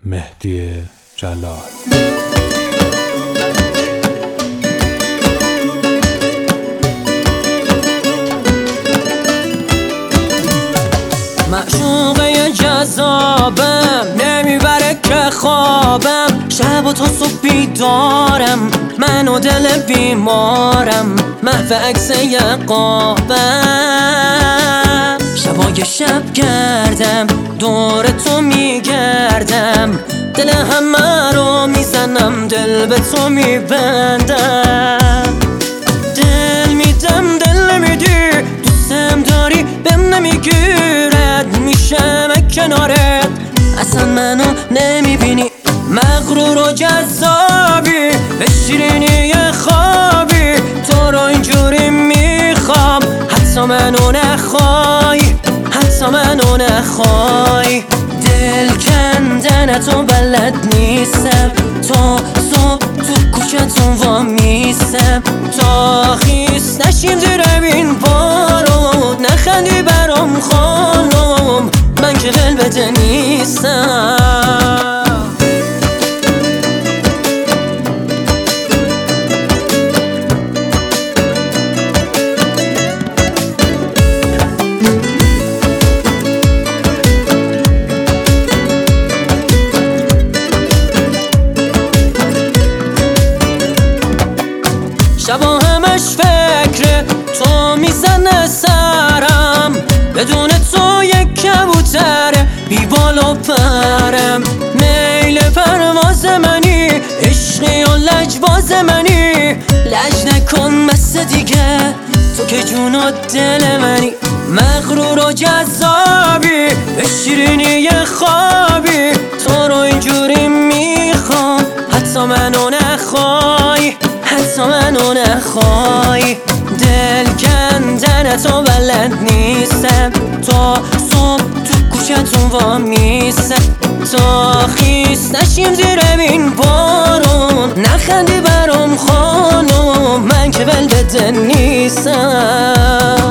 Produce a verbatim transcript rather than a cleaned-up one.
مهدی جلال. معشوقه جذابم، نمیبره که خوابم، شب و تا صبح بیدارم، من و دل بیمارم، محو عکس یقابم. شبای شب گردم دور تو میگردم، دل همه رو میزنم، دل به تو میبندم. دل میدم دل نمیدی، دوستم داری بهم نمیگیرد، میشم کنارت اصلا منو نمیبینی. مغرور و جذابی، به شیرینی خوابی، تو رو اینجوری میخوام، حتی منو نخوای، حتی منو نخوای. دل کندن تو بلد نیستم، تا صبح تو کوچتون وامیستم، تا خیس نشیم زیر این بارون، نخندی برام خانم، من که دل بده نیستم. شبا همش فکر تو میزنه سرم، بدون تو یک کبوتر بی بال و پرم. میل پرواز منی، عشقی و لجباز منی، لج نکن بس دیگه، تو که جون و دل منی. مغرور و جذابی، به شیرینی خوابی، تو رو اینجوری میخوام، حتی منو نخوای، حتی منو نخوای. دل کندن تو بلد نیستم، تا صبح تو کوچتون وامیستم، تا خیس نشیم زیر این بارون، نخندی برام خانم، من که ول بده نیستم.